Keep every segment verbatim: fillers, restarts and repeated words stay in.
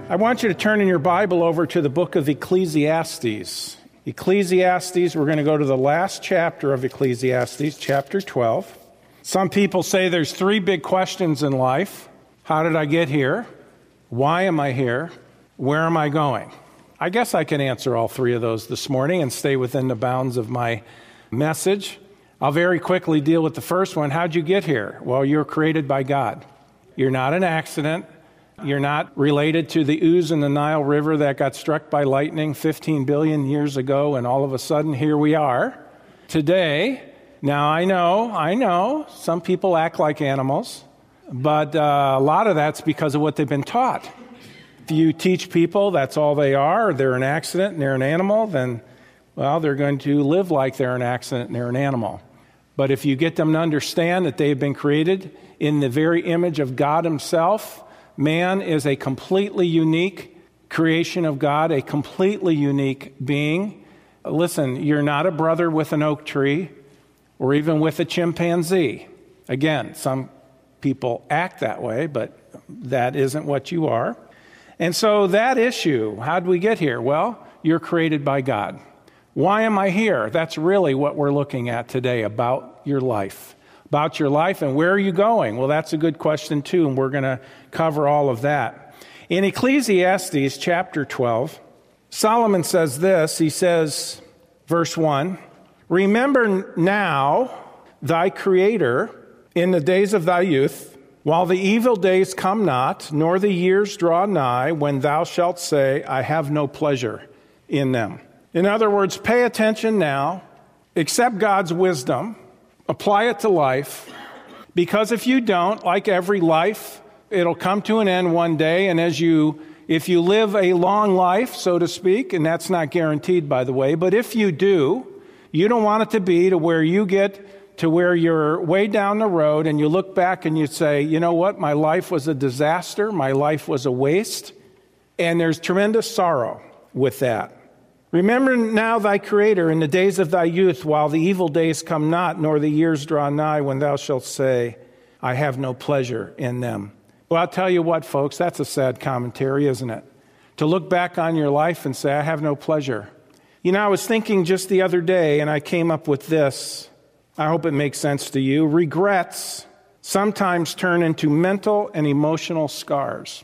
I want you to turn in your Bible over to the book of Ecclesiastes. Ecclesiastes, we're going to go to the last chapter of Ecclesiastes, chapter twelve. Some people say there's three big questions in life. How did I get here? Why am I here? Where am I going? I guess I can answer all three of those this morning and stay within the bounds of my message. I'll very quickly deal with the first one. How'd you get here? Well, you're created by God. You're not an accident. You're not related to the ooze in the Nile River that got struck by lightning fifteen billion years ago, and all of a sudden, here we are today. Now, I know, I know, some people act like animals, but uh, a lot of that's because of what they've been taught. If you teach people that's all they are, they're an accident and they're an animal, then, well, they're going to live like they're an accident and they're an animal. But if you get them to understand that they've been created in the very image of God himself, man is a completely unique creation of God, a completely unique being. Listen, you're not a brother with an oak tree or even with a chimpanzee. Again, some people act that way, but that isn't what you are. And so that issue, how did we get here? Well, you're created by God. Why am I here? That's really what we're looking at today about your life. About your life and where are you going? Well, that's a good question too, and we're going to cover all of that. In Ecclesiastes chapter twelve, Solomon says this. He says, verse one, "Remember now thy Creator in the days of thy youth, while the evil days come not, nor the years draw nigh, when thou shalt say, I have no pleasure in them." In other words, pay attention now, accept God's wisdom, apply it to life, because if you don't, like every life, it'll come to an end one day, and as you, if you live a long life, so to speak, and that's not guaranteed, by the way, but if you do, you don't want it to be to where you get to where you're way down the road and you look back and you say, you know what, my life was a disaster, my life was a waste, and there's tremendous sorrow with that. Remember now thy Creator in the days of thy youth, while the evil days come not, nor the years draw nigh, when thou shalt say, I have no pleasure in them. Well, I'll tell you what, folks, that's a sad commentary, isn't it? To look back on your life and say, I have no pleasure. You know, I was thinking just the other day, and I came up with this. I hope it makes sense to you. Regrets sometimes turn into mental and emotional scars.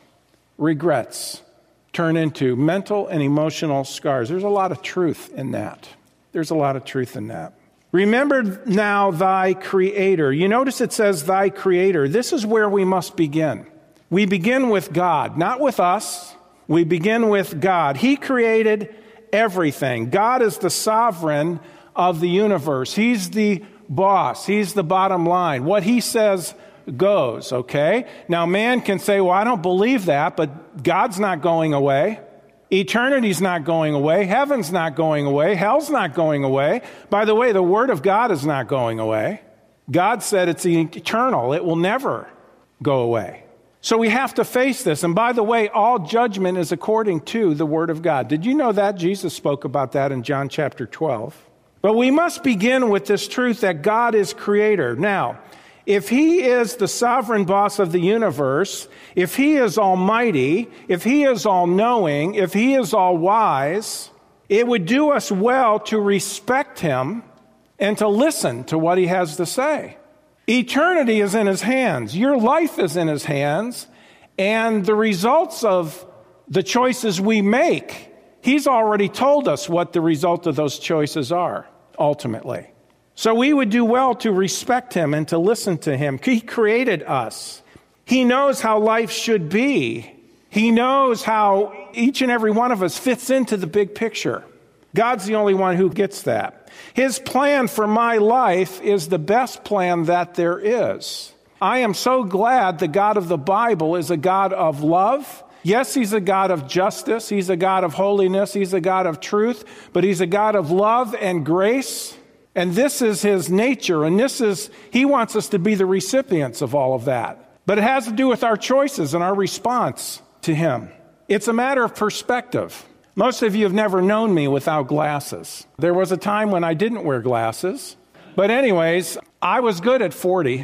Regrets turn into mental and emotional scars. There's a lot of truth in that. There's a lot of truth in that. Remember now thy Creator. You notice it says thy Creator. This is where we must begin. We begin with God, not with us. We begin with God. He created everything. God is the sovereign of the universe. He's the boss. He's the bottom line. What he says goes, okay? Now, man can say, well, I don't believe that, but God's not going away. Eternity's not going away. Heaven's not going away. Hell's not going away. By the way, the Word of God is not going away. God said it's eternal. It will never go away. So we have to face this. And by the way, all judgment is according to the Word of God. Did you know that? Jesus spoke about that in John chapter twelve. But we must begin with this truth that God is Creator. Now, if he is the sovereign boss of the universe, if he is almighty, if he is all-knowing, if he is all-wise, it would do us well to respect him and to listen to what he has to say. Eternity is in his hands. Your life is in his hands. And the results of the choices we make, he's already told us what the result of those choices are, ultimately. So we would do well to respect him and to listen to him. He created us. He knows how life should be. He knows how each and every one of us fits into the big picture. God's the only one who gets that. His plan for my life is the best plan that there is. I am so glad the God of the Bible is a God of love. Yes, he's a God of justice. He's a God of holiness. He's a God of truth. But he's a God of love and grace. And this is his nature, and this is, he wants us to be the recipients of all of that. But it has to do with our choices and our response to him. It's a matter of perspective. Most of you have never known me without glasses. There was a time when I didn't wear glasses. But anyways, I was good at forty.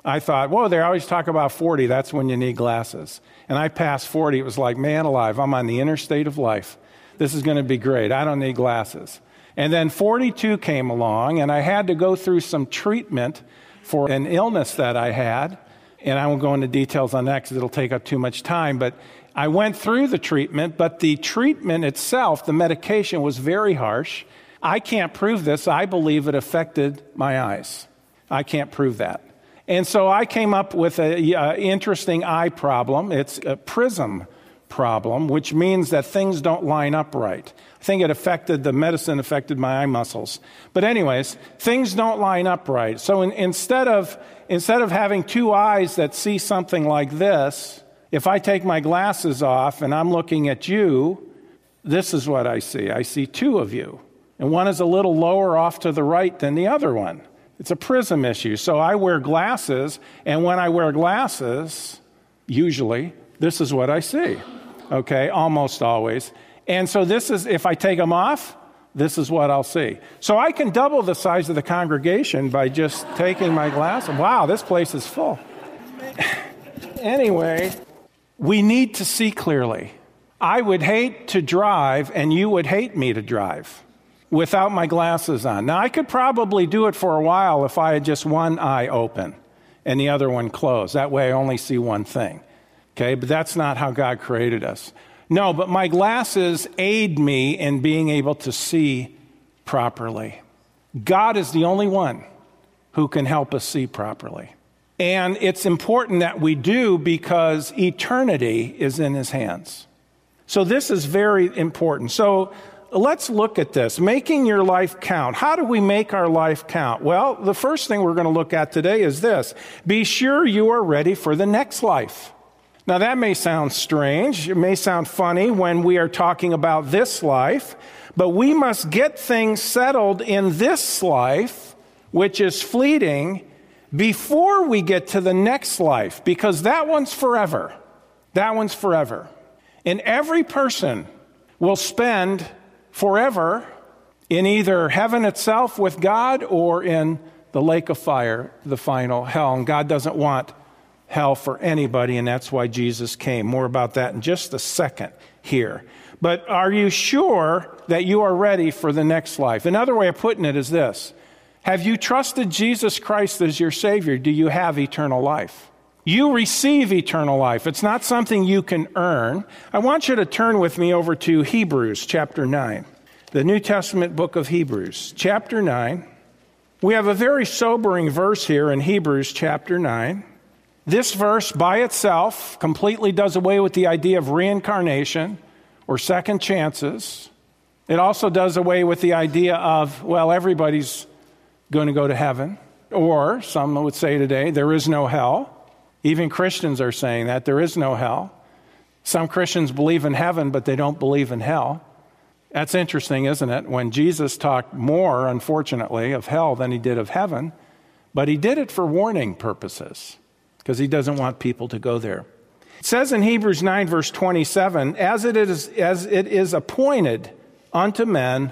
I thought, whoa, they always talk about forty. That's when you need glasses. And I passed forty. It was like, man alive, I'm on the interstate of life. This is going to be great. I don't need glasses. And then forty-two came along, and I had to go through some treatment for an illness that I had. And I won't go into details on that because it'll take up too much time. But I went through the treatment, but the treatment itself, the medication, was very harsh. I can't prove this. I believe it affected my eyes. I can't prove that. And so I came up with an uh, interesting eye problem. It's a prism problem, which means that things don't line up right. I think it affected, the medicine affected my eye muscles. But anyways, things don't line up right. So in, instead of instead of having two eyes that see something like this, if I take my glasses off and I'm looking at you, this is what I see. I see two of you. And one is a little lower off to the right than the other one. It's a prism issue. So I wear glasses, and when I wear glasses, usually, this is what I see. Okay, almost always. And so this is, if I take them off, this is what I'll see. So I can double the size of the congregation by just taking my glasses. Wow, this place is full. Anyway, we need to see clearly. I would hate to drive, and you would hate me to drive without my glasses on. Now, I could probably do it for a while if I had just one eye open and the other one closed. That way I only see one thing. Okay, but that's not how God created us. No, but my glasses aid me in being able to see properly. God is the only one who can help us see properly. And it's important that we do because eternity is in his hands. So this is very important. So let's look at this. Making your life count. How do we make our life count? Well, the first thing we're going to look at today is this. Be sure you are ready for the next life. Now, that may sound strange. It may sound funny when we are talking about this life, but we must get things settled in this life, which is fleeting, before we get to the next life, because that one's forever. That one's forever. And every person will spend forever in either heaven itself with God or in the lake of fire, the final hell. And God doesn't want hell for anybody, and that's why Jesus came. More about that in just a second here. But are you sure that you are ready for the next life? Another way of putting it is this. Have you trusted Jesus Christ as your Savior? Do you have eternal life? You receive eternal life. It's not something you can earn. I want you to turn with me over to Hebrews chapter nine, the New Testament book of Hebrews, chapter nine. We have a very sobering verse here in Hebrews chapter nine. This verse by itself completely does away with the idea of reincarnation or second chances. It also does away with the idea of, well, everybody's going to go to heaven. Or some would say today, there is no hell. Even Christians are saying that there is no hell. Some Christians believe in heaven, but they don't believe in hell. That's interesting, isn't it? When Jesus talked more, unfortunately, of hell than he did of heaven, but he did it for warning purposes, because he doesn't want people to go there. It says in Hebrews nine, verse twenty-seven, as it is, as it is appointed unto men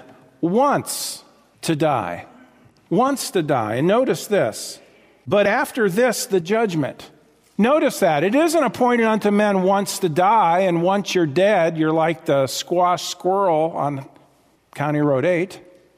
once to die. Once to die. And notice this. But after this, the judgment. Notice that. It isn't appointed unto men once to die, and once you're dead, you're like the squash squirrel on County Road eight.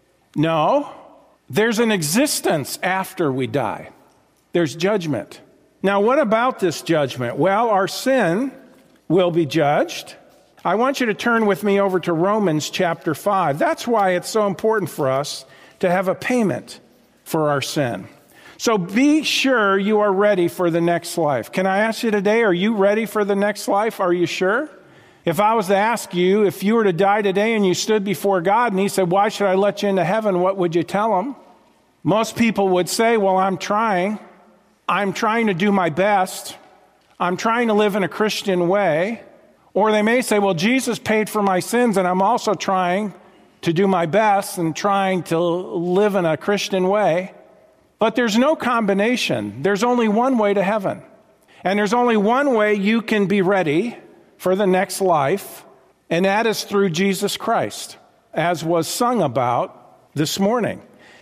No. There's an existence after we die. There's judgment. Now, what about this judgment? Well, our sin will be judged. I want you to turn with me over to Romans chapter five. That's why it's so important for us to have a payment for our sin. So be sure you are ready for the next life. Can I ask you today, are you ready for the next life? Are you sure? If I was to ask you, if you were to die today and you stood before God and he said, why should I let you into heaven? What would you tell him? Most people would say, well, I'm trying. I'm trying to do my best. I'm trying to live in a Christian way. Or they may say, well, Jesus paid for my sins, and I'm also trying to do my best and trying to live in a Christian way. But there's no combination. There's only one way to heaven. And there's only one way you can be ready for the next life, and that is through Jesus Christ, as was sung about this morning.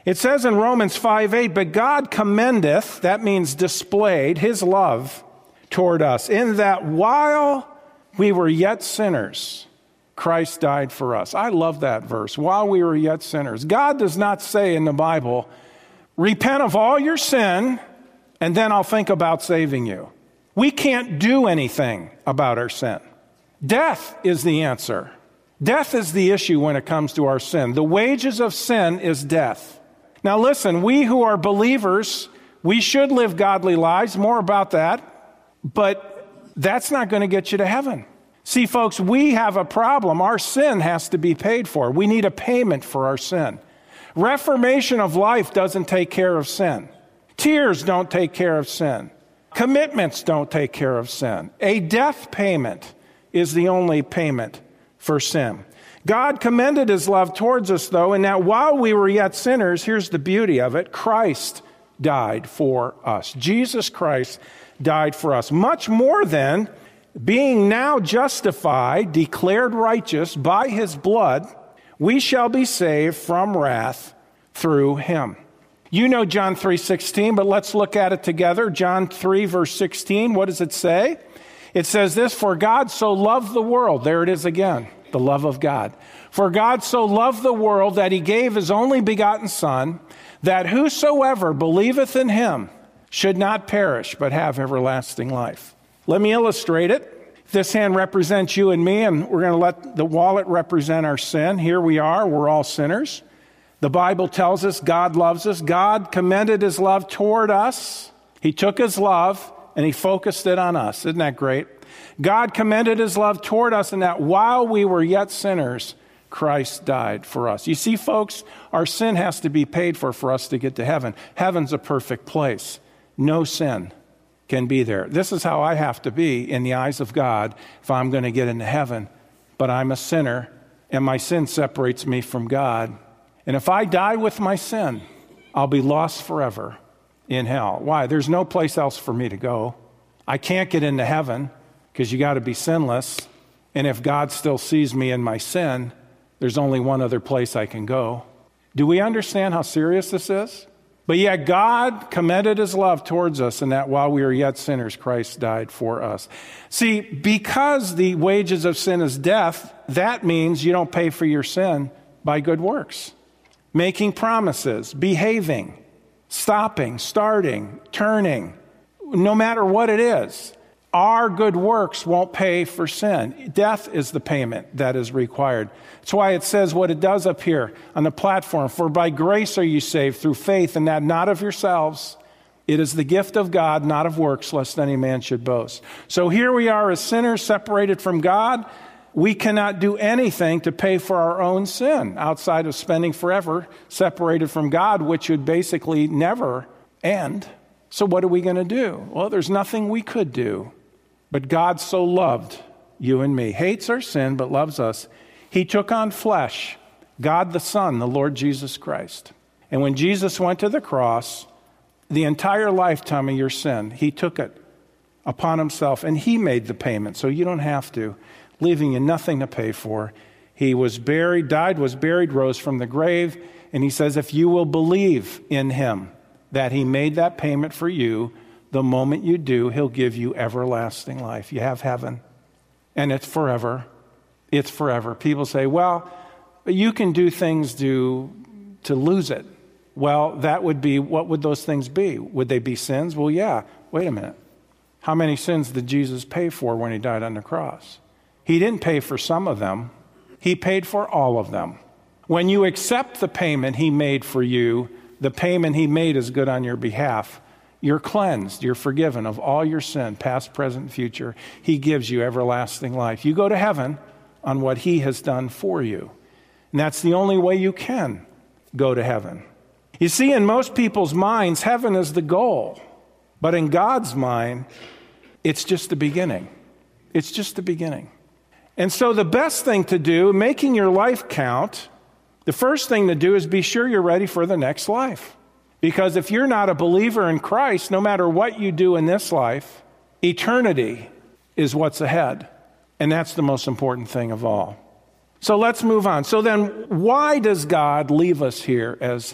It says in Romans five eight, but God commendeth, that means displayed, his love toward us, in that while we were yet sinners, Christ died for us. I love that verse, while we were yet sinners. God does not say in the Bible, repent of all your sin, and then I'll think about saving you. We can't do anything about our sin. Death is the answer. Death is the issue when it comes to our sin. The wages of sin is death. Now listen, we who are believers, we should live godly lives, more about that, but that's not going to get you to heaven. See, folks, we have a problem. Our sin has to be paid for. We need a payment for our sin. Reformation of life doesn't take care of sin. Tears don't take care of sin. Commitments don't take care of sin. A death payment is the only payment for sin. God commended his love towards us, though, and that while we were yet sinners, here's the beauty of it, Christ died for us. Jesus Christ died for us. Much more than being now justified, declared righteous by his blood, we shall be saved from wrath through him. You know John three sixteen, but let's look at it together. John three, verse sixteen, what does it say? It says this, for God so loved the world. There it is again. The love of God. For God so loved the world that he gave his only begotten Son, that whosoever believeth in him should not perish, but have everlasting life. Let me illustrate it. This hand represents you and me, and we're going to let the wallet represent our sin. Here we are. We're all sinners. The Bible tells us God loves us. God commended his love toward us. He took his love and he focused it on us. Isn't that great? God commended his love toward us in that while we were yet sinners, Christ died for us. You see, folks, our sin has to be paid for for us to get to heaven. Heaven's a perfect place. No sin can be there. This is how I have to be in the eyes of God if I'm going to get into heaven. But I'm a sinner, and my sin separates me from God. And if I die with my sin, I'll be lost forever in hell. Why? There's no place else for me to go. I can't get into heaven, because you got to be sinless. And if God still sees me in my sin, there's only one other place I can go. Do we understand how serious this is? But yet God commended his love towards us in that while we were yet sinners, Christ died for us. See, because the wages of sin is death, that means you don't pay for your sin by good works. Making promises, behaving, stopping, starting, turning, no matter what it is. Our good works won't pay for sin. Death is the payment that is required. That's why it says what it does up here on the platform. For by grace are you saved through faith, and that not of yourselves. It is the gift of God, not of works, lest any man should boast. So here we are as sinners separated from God. We cannot do anything to pay for our own sin outside of spending forever separated from God, which would basically never end. So what are we going to do? Well, there's nothing we could do. But God so loved you and me, hates our sin, but loves us. He took on flesh, God the Son, the Lord Jesus Christ. And when Jesus went to the cross, the entire lifetime of your sin, he took it upon himself, and he made the payment, so you don't have to, leaving you nothing to pay for. He was buried, died, was buried, rose from the grave, and he says, if you will believe in him, that he made that payment for you, the moment you do, he'll give you everlasting life. You have heaven, and it's forever. It's forever. People say, well, you can do things to, to lose it. Well, that would be, what would those things be? Would they be sins? Well, yeah. Wait a minute. How many sins did Jesus pay for when he died on the cross? He didn't pay for some of them. He paid for all of them. When you accept the payment he made for you, the payment he made is good on your behalf. You're cleansed. You're forgiven of all your sin, past, present, future. He gives you everlasting life. You go to heaven on what he has done for you. And that's the only way you can go to heaven. You see, in most people's minds, heaven is the goal. But in God's mind, it's just the beginning. It's just the beginning. And so the best thing to do, making your life count, the first thing to do is be sure you're ready for the next life. Because if you're not a believer in Christ, no matter what you do in this life, eternity is what's ahead. And that's the most important thing of all. So let's move on. So then, why does God leave us here as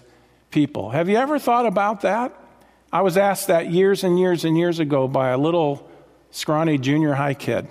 people. Have you ever thought about that? I was asked that years and years and years ago by a little scrawny junior high kid.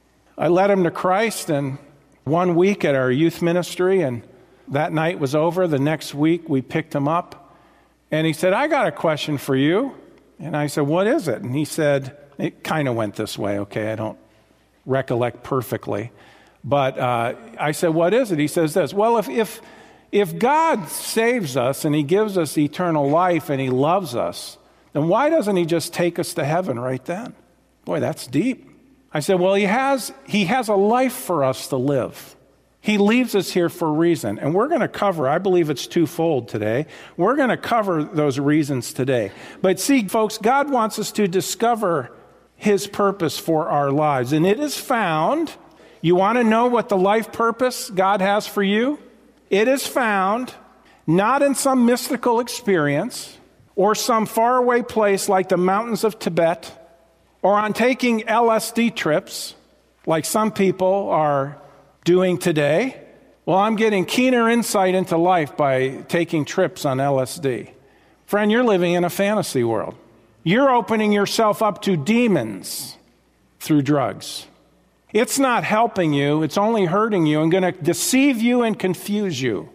I led him to Christ and one week at our youth ministry, and that night was over. The next week we picked him up, and he said, I got a question for you. And I said, what is it? And he said, it kind of went this way, okay, I don't recollect perfectly. But uh, I said, what is it? He says this, well, if, if, if God saves us and he gives us eternal life and he loves us, then why doesn't he just take us to heaven right then? Boy, that's deep. I said, well, he has, he has a life for us to live. He leaves us here for a reason. And we're going to cover, I believe it's twofold today. We're going to cover those reasons today. But see, folks, God wants us to discover his purpose for our lives. And it is found, you want to know what the life purpose God has for you? It is found not in some mystical experience or some faraway place like the mountains of Tibet, or on taking L S D trips like some people are doing today. Well, I'm getting keener insight into life by taking trips on L S D. Friend, you're living in a fantasy world. You're opening yourself up to demons through drugs. It's not helping you, it's only hurting you and going to deceive you and confuse you.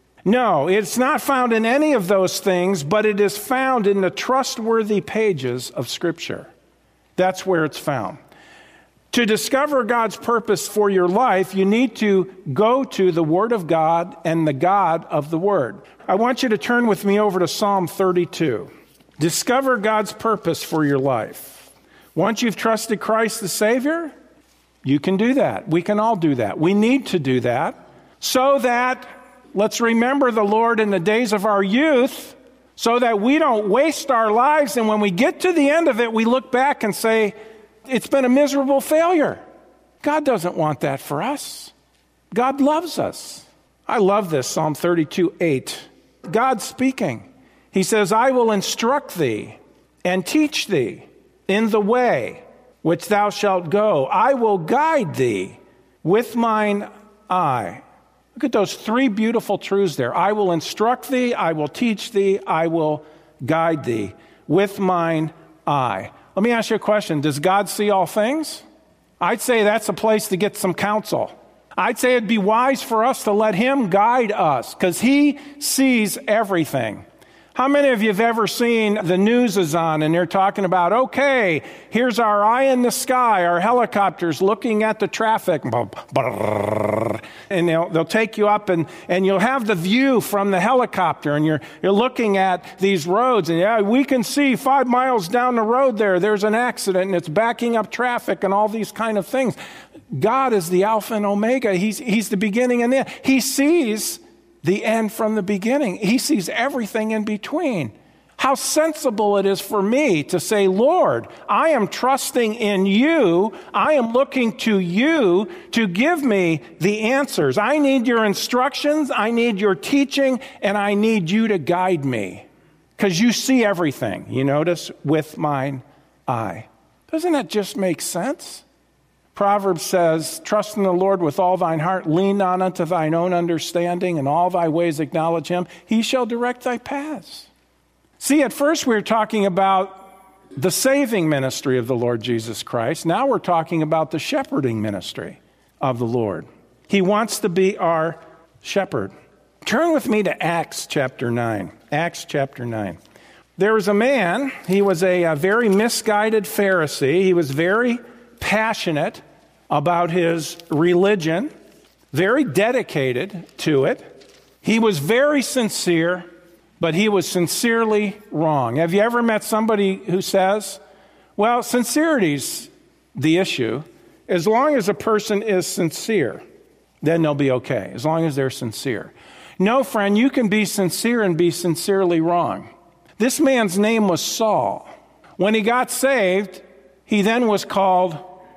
No, it's not found in any of those things, but it is found in the trustworthy pages of Scripture. That's where it's found. To discover God's purpose for your life, you need to go to the Word of God and the God of the Word. I want you to turn with me over to Psalm thirty-two. Discover God's purpose for your life. Once you've trusted Christ the Savior, you can do that. We can all do that. We need to do that so that, let's remember the Lord in the days of our youth, so that we don't waste our lives, and when we get to the end of it, we look back and say, it's been a miserable failure. God doesn't want that for us. God loves us. I love this, Psalm thirty-two, eight. God speaking. He says, I will instruct thee and teach thee in the way which thou shalt go. I will guide thee with mine eye. Look at those three beautiful truths there. I will instruct thee, I will teach thee, I will guide thee with mine eye. Let me ask you a question. Does God see all things? I'd say that's a place to get some counsel. I'd say it'd be wise for us to let him guide us because he sees everything. How many of you have ever seen the news is on and they're talking about, okay, here's our eye in the sky, our helicopters looking at the traffic. And they'll, they'll take you up and, and you'll have the view from the helicopter and you're, you're looking at these roads. And yeah, we can see five miles down the road there, there's an accident and it's backing up traffic and all these kind of things. God is the Alpha and Omega. He's, he's the beginning and the end. He sees the end from the beginning. He sees everything in between. How sensible it is for me to say, Lord, I am trusting in you. I am looking to you to give me the answers. I need your instructions. I need your teaching, and I need you to guide me because you see everything. You notice, with mine eye. Doesn't that just make sense? Proverbs says, trust in the Lord with all thine heart, lean not unto thine own understanding, and all thy ways acknowledge him. He shall direct thy paths. See, at first we were talking about the saving ministry of the Lord Jesus Christ. Now we're talking about the shepherding ministry of the Lord. He wants to be our shepherd. Turn with me to Acts chapter nine. Acts chapter nine. There was a man, he was a, a very misguided Pharisee. He was very passionate about his religion, very dedicated to it. He was very sincere, but he was sincerely wrong. Have you ever met somebody who says, well, sincerity's the issue. As long as a person is sincere, then they'll be okay, as long as they're sincere. No, friend, you can be sincere and be sincerely wrong. This man's name was Saul. When he got saved, he then was called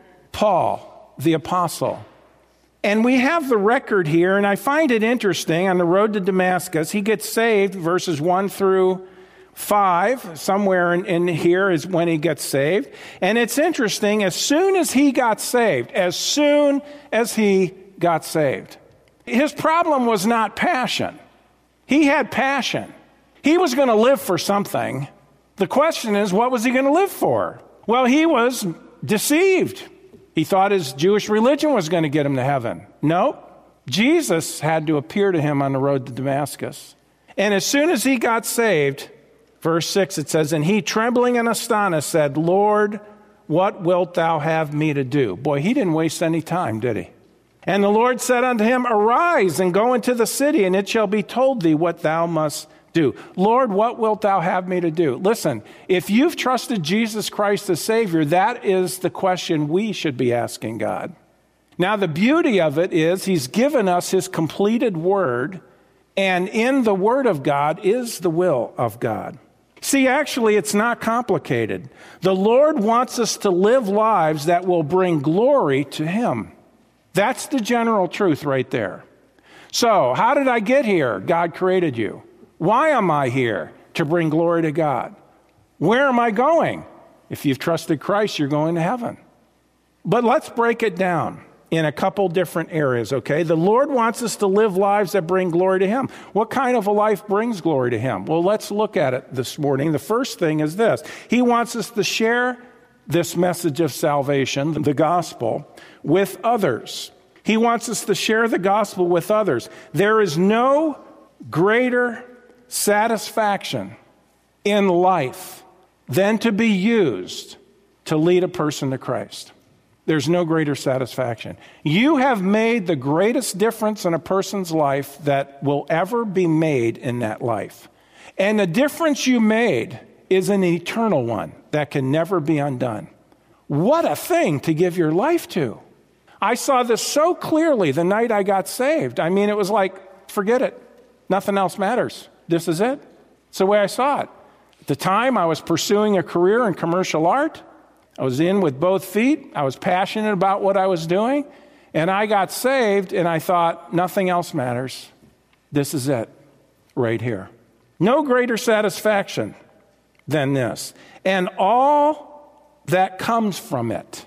Paul, the apostle. And we have the record here, and I find it interesting. On the road to Damascus, he gets saved, verses one through five. Somewhere in, in here is when he gets saved. And it's interesting, as soon as he got saved, as soon as he got saved, his problem was not passion. He had passion. He was going to live for something. The question is, what was he going to live for? Well, he was deceived. He thought his Jewish religion was going to get him to heaven. No, Jesus had to appear to him on the road to Damascus. And as soon as he got saved, verse six, it says, and he, trembling and astonished, said, Lord, what wilt thou have me to do? Boy, he didn't waste any time, did he? And the Lord said unto him, arise and go into the city, and it shall be told thee what thou must do. Lord, what wilt thou have me to do? Listen, if you've trusted Jesus Christ as Savior, that is the question we should be asking God. Now, the beauty of it is he's given us his completed word, and in the word of God is the will of God. See, actually, it's not complicated. The Lord wants us to live lives that will bring glory to him. That's the general truth right there. So, how did I get here? God created you. Why am I here? To bring glory to God. Where am I going? If you've trusted Christ, you're going to heaven. But let's break it down in a couple different areas, okay? The Lord wants us to live lives that bring glory to him. What kind of a life brings glory to him? Well, let's look at it this morning. The first thing is this. He wants us to share this message of salvation, the gospel, with others. He wants us to share the gospel with others. There is no greater satisfaction in life than to be used to lead a person to Christ. There's no greater satisfaction. You have made the greatest difference in a person's life that will ever be made in that life. And the difference you made is an eternal one that can never be undone. What a thing to give your life to. I saw this so clearly the night I got saved. I mean, it was like, forget it. Nothing else matters. This is it. It's the way I saw it. At the time, I was pursuing a career in commercial art. I was in with both feet. I was passionate about what I was doing. And I got saved, and I thought, nothing else matters. This is it, right here. No greater satisfaction than this. And all that comes from it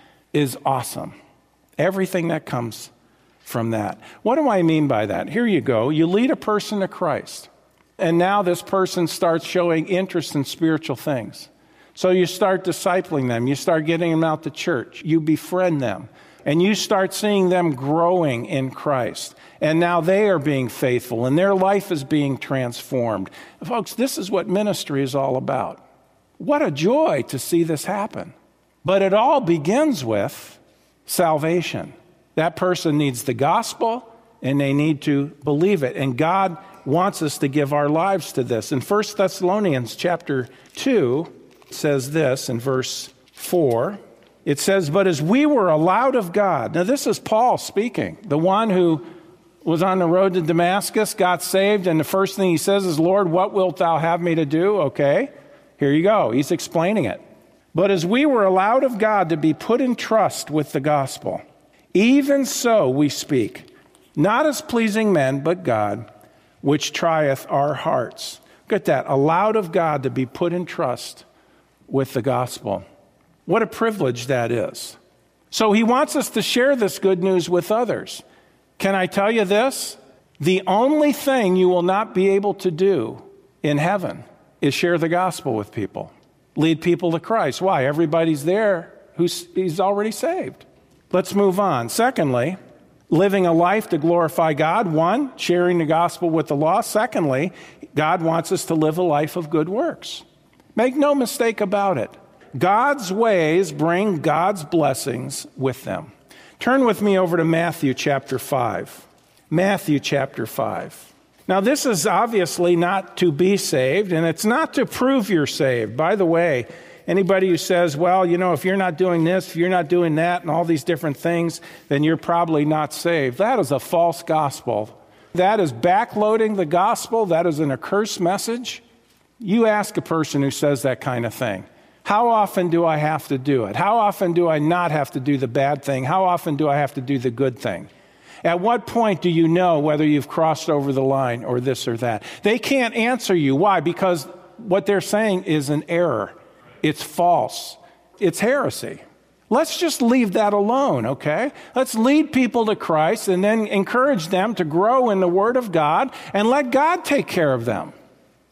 is awesome. Everything that comes from that. What do I mean by that? Here you go. You lead a person to Christ. And now this person starts showing interest in spiritual things. So you start discipling them. You start getting them out to church. You befriend them. And you start seeing them growing in Christ. And now they are being faithful. And their life is being transformed. Folks, this is what ministry is all about. What a joy to see this happen. But it all begins with salvation. That person needs the gospel, and they need to believe it. And God wants us to give our lives to this. In First Thessalonians chapter two, it says this in verse four. It says, but as we were allowed of God. Now this is Paul speaking, the one who was on the road to Damascus, got saved, and the first thing he says is, Lord, what wilt thou have me to do? Okay, here you go. He's explaining it. But as we were allowed of God to be put in trust with the gospel, even so we speak, not as pleasing men, but God, which trieth our hearts. Look at that, allowed of God to be put in trust with the gospel. What a privilege that is. So he wants us to share this good news with others. Can I tell you this? The only thing you will not be able to do in heaven is share the gospel with people. Lead people to Christ. Why? Everybody's there who's he's already saved. Let's move on. Secondly, living a life to glorify God. One, sharing the gospel with the lost. Secondly, God wants us to live a life of good works. Make no mistake about it. God's ways bring God's blessings with them. Turn with me over to Matthew chapter five. Matthew chapter five. Now, this is obviously not to be saved, and it's not to prove you're saved. By the way, anybody who says, well, you know, if you're not doing this, if you're not doing that, and all these different things, then you're probably not saved. That is a false gospel. That is backloading the gospel. That is an accursed message. You ask a person who says that kind of thing, how often do I have to do it? How often do I not have to do the bad thing? How often do I have to do the good thing? At what point do you know whether you've crossed over the line or this or that? They can't answer you. Why? Because what they're saying is an error. It's false. It's heresy. Let's just leave that alone, okay? Let's lead people to Christ and then encourage them to grow in the Word of God and let God take care of them.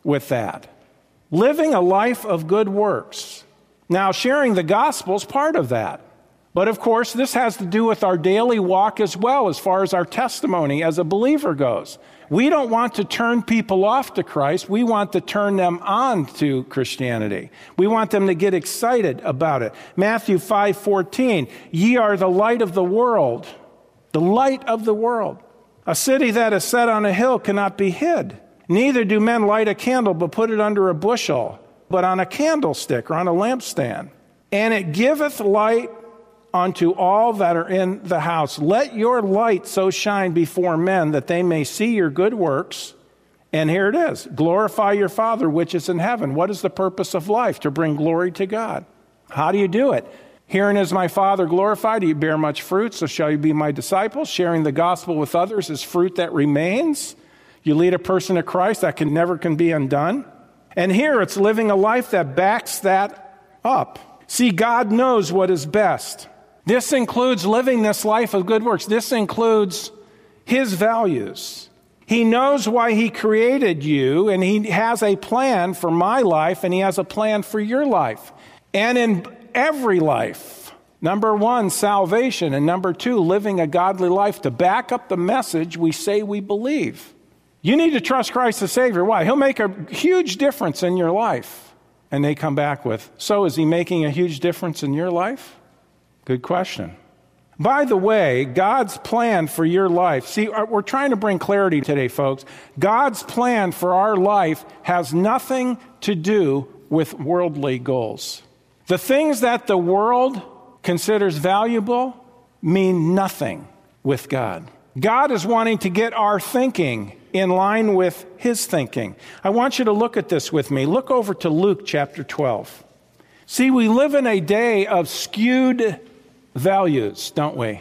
with that. Living a life of good works. Now, sharing the gospel is part of that. But of course, this has to do with our daily walk as well, as far as our testimony as a believer goes. We don't want to turn people off to Christ. We want to turn them on to Christianity. We want them to get excited about it. Matthew five fourteen, ye are the light of the world. The light of the world. A city that is set on a hill cannot be hid. Neither do men light a candle, but put it under a bushel, but on a candlestick or on a lampstand. And it giveth light unto all that are in the house. Let your light so shine before men that they may see your good works. And here it is. Glorify your Father which is in heaven. What is the purpose of life? To bring glory to God. How do you do it? Herein is my Father glorified. You bear much fruit, so shall you be my disciples. Sharing the gospel with others is fruit that remains. You lead a person to Christ, that can never can be undone. And here it's living a life that backs that up. See, God knows what is best. This includes living this life of good works. This includes His values. He knows why He created you, and He has a plan for my life, and He has a plan for your life. And in every life, number one, salvation, and number two, living a godly life to back up the message we say we believe. You need to trust Christ as Savior. Why? He'll make a huge difference in your life. And they come back with, so is He making a huge difference in your life? Good question. By the way, God's plan for your life, see, we're trying to bring clarity today, folks. God's plan for our life has nothing to do with worldly goals. The things that the world considers valuable mean nothing with God. God is wanting to get our thinking in line with His thinking. I want you to look at this with me. Look over to Luke chapter twelve. See, we live in a day of skewed values, don't we?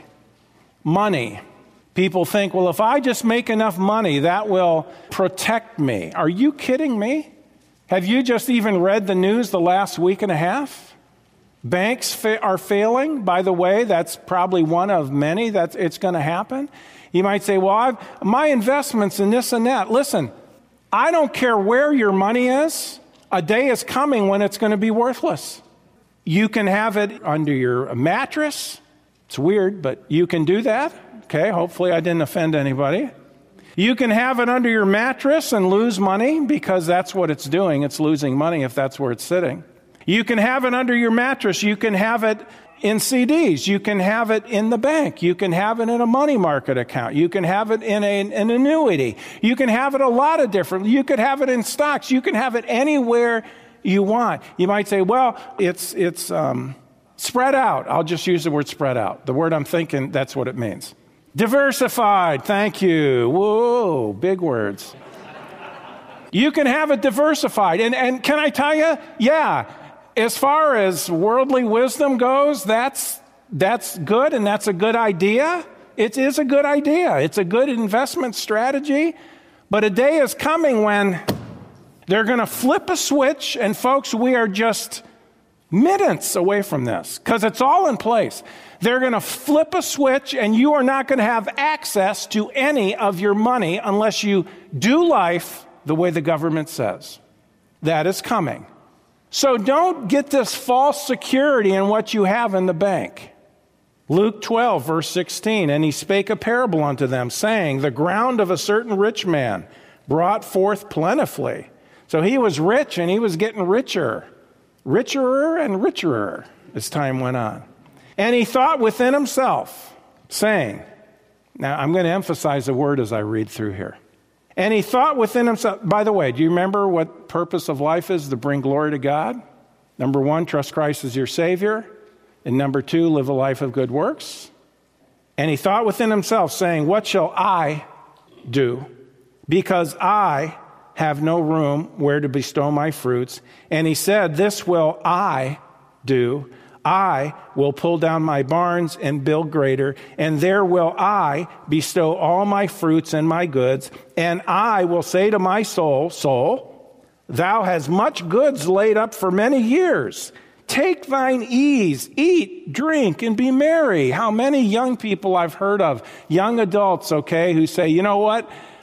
Money. People think, well, if I just make enough money, that will protect me. Are you kidding me? Have you just even read the news the last week and a half? Banks fa- are failing. By the way, that's probably one of many that it's going to happen. You might say, well, I've, my investments in this and that. Listen, I don't care where your money is. A day is coming when it's going to be worthless. You can have it under your mattress. It's weird, but you can do that. Okay, hopefully I didn't offend anybody. You can have it under your mattress and lose money because that's what it's doing. It's losing money if that's where it's sitting. You can have it under your mattress. You can have it in C Ds. You can have it in the bank. You can have it in a money market account. You can have it in a, an annuity. You can have it a lot of different. You could have it in stocks. You can have it anywhere you want. You might say, well, it's it's um, spread out. I'll just use the word spread out. The word I'm thinking, that's what it means. Diversified. Thank you. Whoa, big words. You can have it diversified. And, and can I tell you, yeah, as far as worldly wisdom goes, that's that's good and that's a good idea. It is a good idea. It's a good investment strategy. But a day is coming when they're going to flip a switch, and folks, we are just minutes away from this because it's all in place. They're going to flip a switch, and you are not going to have access to any of your money unless you do life the way the government says. That is coming. So don't get this false security in what you have in the bank. Luke twelve, verse sixteen, and he spake a parable unto them, saying, the ground of a certain rich man brought forth plentifully. So he was rich, and he was getting richer, richer and richer as time went on. And he thought within himself, saying, now I'm going to emphasize a word as I read through here. And he thought within himself, by the way, do you remember what purpose of life is? To bring glory to God. Number one, trust Christ as your Savior. And number two, live a life of good works. And he thought within himself, saying, what shall I do? Because I have no room where to bestow my fruits. And he said, this will I do. I will pull down my barns and build greater, and there will I bestow all my fruits and my goods. And I will say to my soul, soul, thou hast much goods laid up for many years. Take thine ease, eat, drink, and be merry. How many young people I've heard of, young adults, okay, who say, you know what?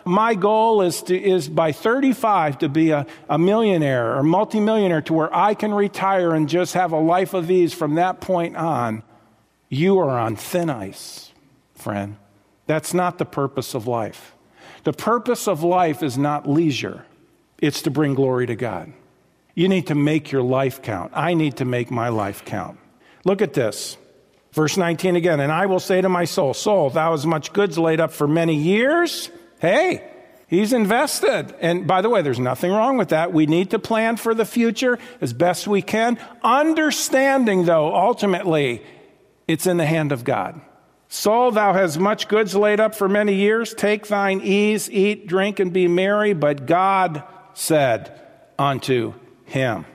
My goal is to is by thirty-five to be a, a millionaire or multimillionaire to where I can retire and just have a life of ease from that point on. You are on thin ice, friend. That's not the purpose of life. The purpose of life is not leisure. It's to bring glory to God. You need to make your life count. I need to make my life count. Look at this. Verse nineteen again. And I will say to my soul, soul, thou hast much goods laid up for many years. Hey, he's invested. And by the way, there's nothing wrong with that. We need to plan for the future as best we can. Understanding, though, ultimately, it's in the hand of God. Soul, thou hast much goods laid up for many years. Take thine ease, eat, drink, and be merry. But God said unto him,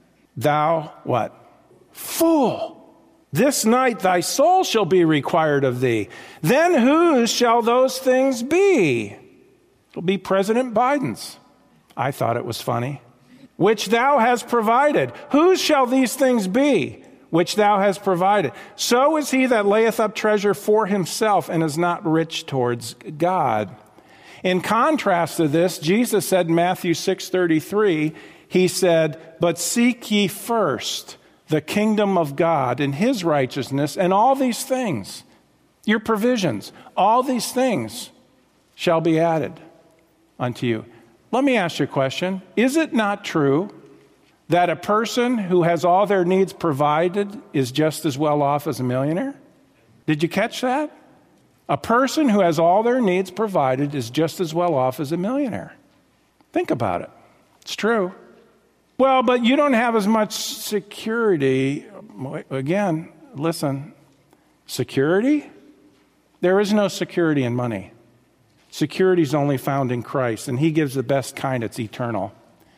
thou what? Fool! This night thy soul shall be required of thee. Then whose shall those things be? It'll be President Biden's. I thought it was funny. Which thou hast provided. Whose shall these things be? Which thou hast provided. So is he that layeth up treasure for himself and is not rich towards God. In contrast to this, Jesus said in Matthew six thirty-three, he said, but seek ye first the kingdom of God and his righteousness, and all these things, your provisions, all these things shall be added unto you. Let me ask you a question. Is it not true that a person who has all their needs provided is just as well off as a millionaire? Did you catch that? A person who has all their needs provided is just as well off as a millionaire. Think about it. It's true. Well, but you don't have as much security. Again, listen, security? There is no security in money. Security is only found in Christ, and he gives the best kind. It's eternal.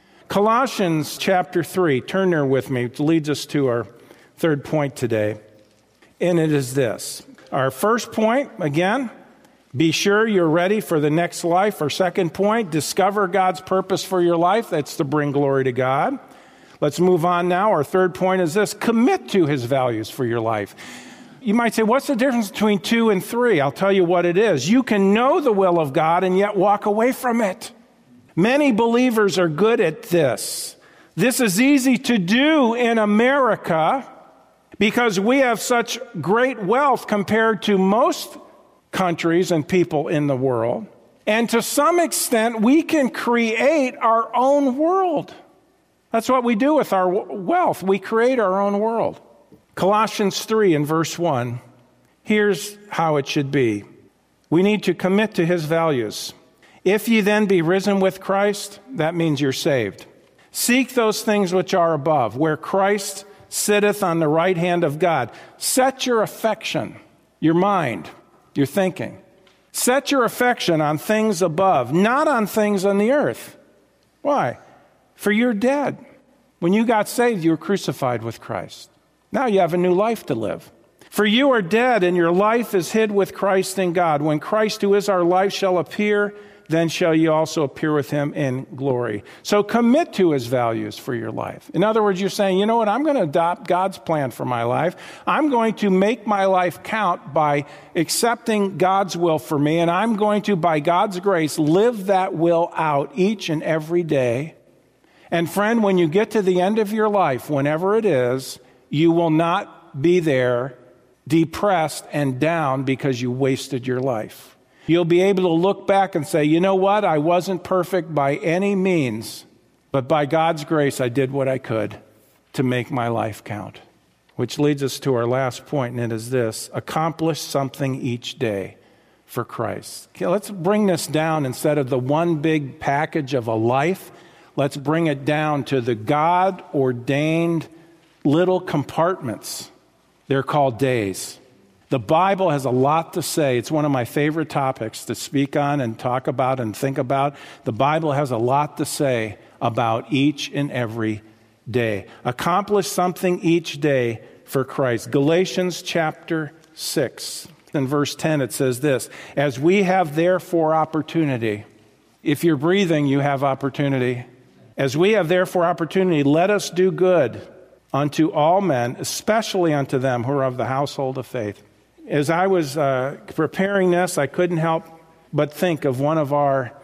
Colossians chapter three, turn there with me. It leads us to our third point today, and it is this. Our first point, again, be sure you're ready for the next life. Our second point, discover God's purpose for your life. That's to bring glory to God. Let's move on now. Our third point is this, commit to his values for your life. You might say, what's the difference between two and three? I'll tell you what it is. You can know the will of God and yet walk away from it. Many believers are good at this. This is easy to do in America because we have such great wealth compared to most countries and people in the world. And to some extent, we can create our own world. That's what we do with our wealth. We create our own world. Colossians three and verse one, here's how it should be. We need to commit to his values. If ye then be risen with Christ, that means you're saved. Seek those things which are above, where Christ sitteth on the right hand of God. Set your affection, your mind, your thinking. Set your affection on things above, not on things on the earth. Why? For you're dead. When you got saved, you were crucified with Christ. Now you have a new life to live. For you are dead, and your life is hid with Christ in God. When Christ, who is our life, shall appear, then shall you also appear with him in glory. So commit to his values for your life. In other words, you're saying, you know what, I'm going to adopt God's plan for my life. I'm going to make my life count by accepting God's will for me, and I'm going to, by God's grace, live that will out each and every day. And friend, when you get to the end of your life, whenever it is, you will not be there depressed and down because you wasted your life. You'll be able to look back and say, you know what? I wasn't perfect by any means, but by God's grace, I did what I could to make my life count. Which leads us to our last point, and it is this: accomplish something each day for Christ. Okay, let's bring this down. Instead of the one big package of a life, let's bring it down to the God-ordained little compartments. They're called days. The Bible has a lot to say. It's one of my favorite topics to speak on and talk about and think about. The Bible has a lot to say about each and every day. Accomplish something each day for Christ. Galatians chapter six, in verse ten, it says this: as we have therefore opportunity. If you're breathing, you have opportunity. As we have therefore opportunity, let us do good unto all men, especially unto them who are of the household of faith. As I was uh, preparing this, I couldn't help but think of one of our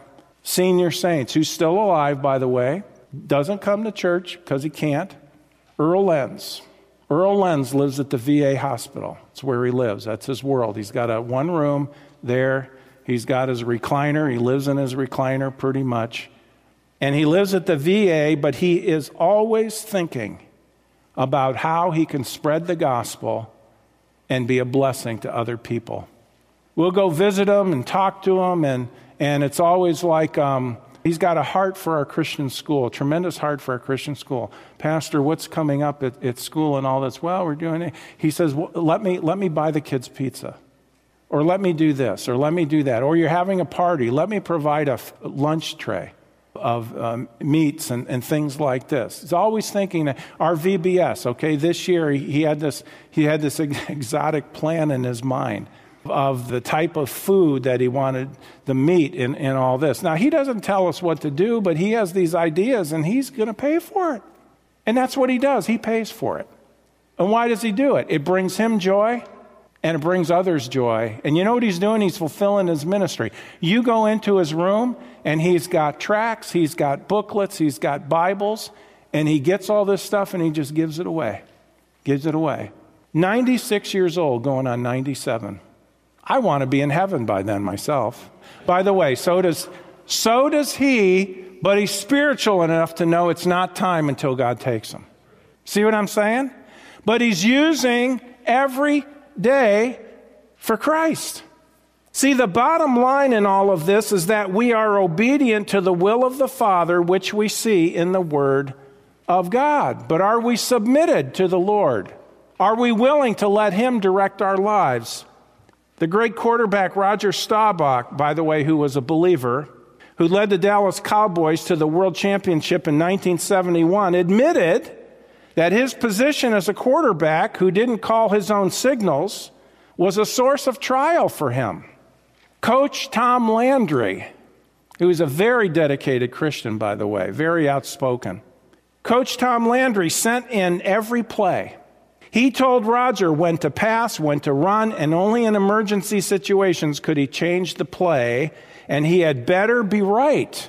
senior saints, who's still alive, by the way, doesn't come to church because he can't. Earl Lenz. Earl Lenz lives at the V A hospital. It's where he lives. That's his world. He's got a one room there. He's got his recliner. He lives in his recliner pretty much. And he lives at the V A, but he is always thinking about how he can spread the gospel and be a blessing to other people. We'll go visit him and talk to him, and, and it's always like um, he's got a heart for our Christian school, a tremendous heart for our Christian school. Pastor, what's coming up at, at school and all this? Well, we're doing it. He says, well, let me let me buy the kids pizza. Or let me do this, or let me do that. Or you're having a party. Let me provide a f- lunch tray of um, meats and, and things like this. He's always thinking that our V B S, okay, this year he, he had this he had this exotic plan in his mind of the type of food that he wanted, the meat in, in all this. Now, he doesn't tell us what to do, but he has these ideas, and he's going to pay for it. And that's what he does. He pays for it. And why does he do it? It brings him joy, and it brings others joy. And you know what he's doing? He's fulfilling his ministry. You go into his room, and he's got tracts, he's got booklets, he's got Bibles, and he gets all this stuff, and he just gives it away. Gives it away. ninety-six years old, going on ninety-seven. I want to be in heaven by then myself. By the way, so does, so does he, but he's spiritual enough to know it's not time until God takes him. See what I'm saying? But he's using every day for Christ. See, the bottom line in all of this is that we are obedient to the will of the Father, which we see in the Word of God. But are we submitted to the Lord? Are we willing to let Him direct our lives? The great quarterback Roger Staubach, by the way, who was a believer, who led the Dallas Cowboys to the World Championship in nineteen seventy-one, admitted that his position as a quarterback who didn't call his own signals was a source of trial for him. Coach Tom Landry, who is a very dedicated Christian, by the way, very outspoken. Coach Tom Landry sent in every play. He told Roger when to pass, when to run, and only in emergency situations could he change the play, and he had better be right.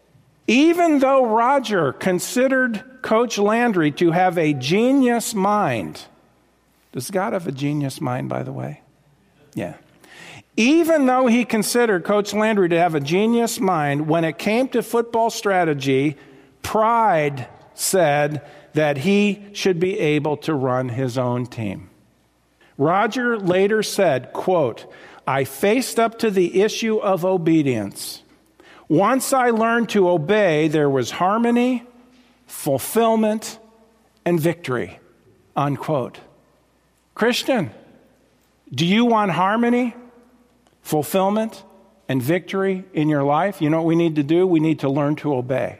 Even though Roger considered Coach Landry to have a genius mind. Does God have a genius mind, by the way? Yeah. Even though he considered Coach Landry to have a genius mind, when it came to football strategy, pride said that he should be able to run his own team. Roger later said, quote, "I faced up to the issue of obedience. Once I learned to obey, there was harmony, fulfillment, and victory," unquote. Christian, do you want harmony, fulfillment, and victory in your life? You know what we need to do? We need to learn to obey.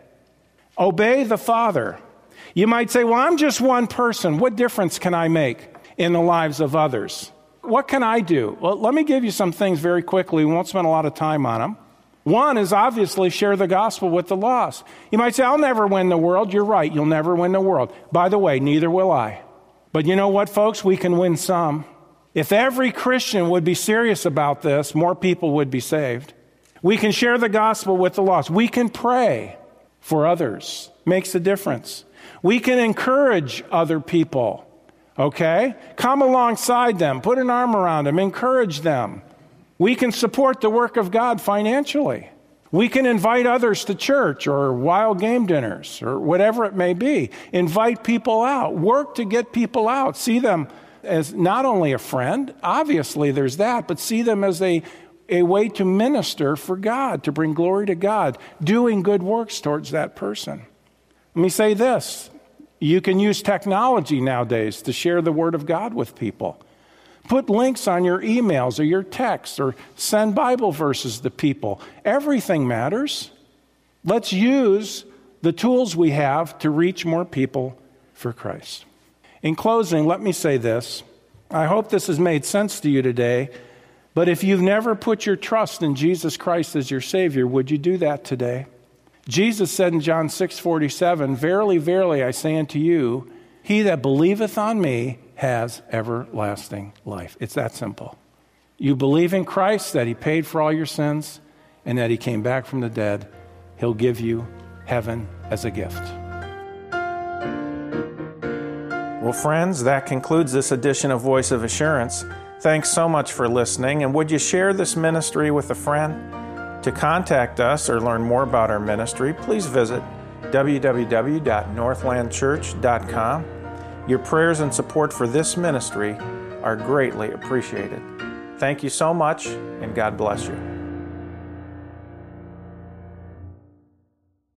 Obey the Father. You might say, well, I'm just one person. What difference can I make in the lives of others? What can I do? Well, let me give you some things very quickly. We won't spend a lot of time on them. One is obviously share the gospel with the lost. You might say, I'll never win the world. You're right. You'll never win the world. By the way, neither will I. But you know what, folks? We can win some. If every Christian would be serious about this, more people would be saved. We can share the gospel with the lost. We can pray for others. Makes a difference. We can encourage other people. Okay? Come alongside them. Put an arm around them. Encourage them. We can support the work of God financially. We can invite others to church or wild game dinners or whatever it may be. Invite people out. Work to get people out. See them as not only a friend, obviously there's that, but see them as a, a way to minister for God, to bring glory to God, doing good works towards that person. Let me say this. You can use technology nowadays to share the Word of God with people. Put links on your emails or your texts or send Bible verses to people. Everything matters. Let's use the tools we have to reach more people for Christ. In closing, let me say this. I hope this has made sense to you today, but if you've never put your trust in Jesus Christ as your Savior, would you do that today? Jesus said in John six forty-seven, "Verily, verily, I say unto you, he that believeth on me has everlasting life." It's that simple. You believe in Christ, that he paid for all your sins, and that he came back from the dead He'll give you heaven as a gift. Well, friends, that concludes this edition of Voice of Assurance. Thanks so much for listening, and would you share this ministry with a friend? To contact us or learn more about our ministry, please visit w w w dot northland church dot com. Your prayers and support for this ministry are greatly appreciated. Thank you so much, and God bless you.